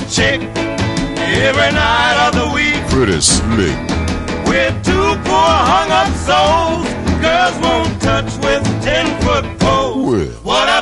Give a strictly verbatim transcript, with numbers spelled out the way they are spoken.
chick every night of the week. Pretty slick. We're two poor hung up souls. Girls won't touch with ten foot poles. Well, what